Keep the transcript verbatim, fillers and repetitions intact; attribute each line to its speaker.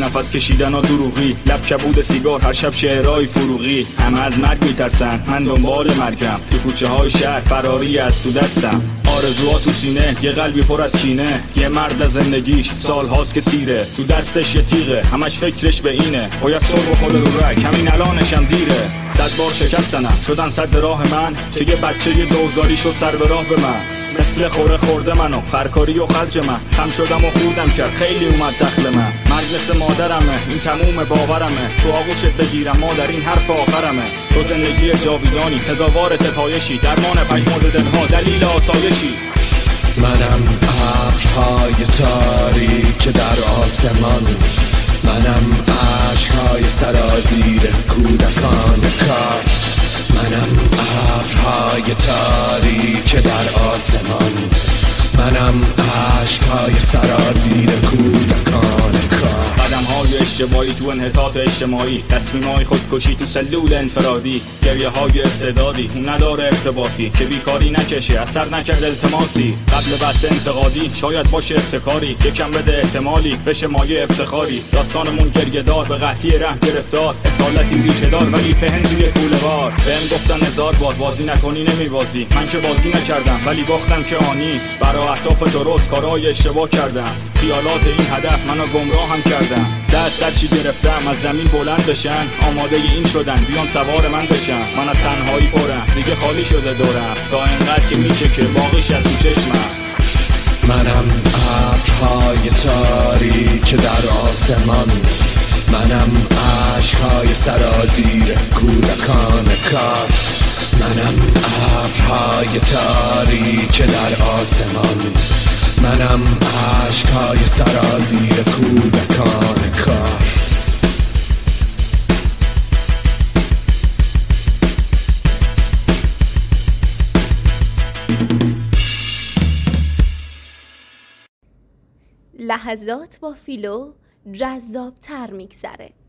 Speaker 1: نفس کشیدن و دروغی، لب کبود سیگار، هر شب شعرهای فروغی. همه از مرگ میترسن، من دنبال مرگم، تو کوچه های شهر فراری از تو دستم. آرزوها تو سینه، یه قلبی پر از کینه، یه مرد از زندگیش سال هاست که سیره، تو دستش یه تیغه، همش فکرش به اینه باید سر بخوره رو رگ، همین الانشم دیره. صد بار شکستنم، شدن صد راه من، که یه بچه یه دوزاری شد سر به راه به من. مثل خوره خورده منو خرکاری و خرج من، خم شدم و خودم کرد خیلی اومد دخل من. مرگ مثل مادرمه، این تموم باورمه، تو آغوشت بگیرم مادر این حرف آخرمه. تو زندگی جاویدانی، سزاوار ستایشی، درمان پژمرد دلها، دلیل آسایشی.
Speaker 2: منم ابرهای تاریک در آسمان، منم عشقهای سرازیر کودکان کار. منم ابرهای تاریک در آسمان، منم عشقهای سرازیر کودکان کار.
Speaker 1: قدم های اشتباهی تو انحطاط اجتماعی، تصمیم های خودکشی تو سلول انفرادی، گریه های استعدادی اون نداره ارتباطی، که بیکاری نکشه اثر نکرد التماسی. قبل بحث انتقادی شاید باشه افتکاری، یکم بده احتمالی بشه مایه افتخاری. داستانمون گریه دار به قحطی رحم گرفتار، اصالتی ریشه دار ولی پهن توی کوله‌وار. بهم گفتن هزار بار بازی نکنی نمیبازی، من که بازی نکردم ولی باختم که آنی. برای اهداف درست کارهای اشتباه کردم، خیالات این هدف منو گمراه هم کردم. دست در چی گرفتم از زمین بلند بشن، آماده این شدن بیان سوار من بشن. من از تنهایی پرم دیگه خالی شده دورم، تا انقدر که میشه که باقیش از تو چشمم.
Speaker 2: منم ابرهای تاریک در آسمان، منم عشقهای سرازیر کودکان کار. منم ابرهای تاریک در آسمان، منم عشقهای سرازیر کودکان کار.
Speaker 3: لحظات با فیلو جذاب تر میگذره.